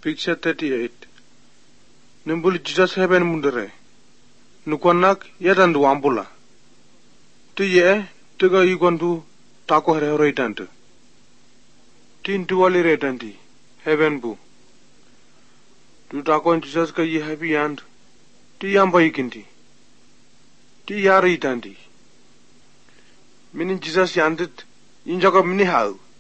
Picture 38. Nimbuli Jesus heaven mundere. Nukwanak yadandu wambula. Tiye tiga igondu tako hero itantu. Tintu wali retanti heaven bu. Tu tako Jesus ka ye happy and ti yamba ikinti. Ti yari itanti. Mini Jesus yandit injaga mini hau.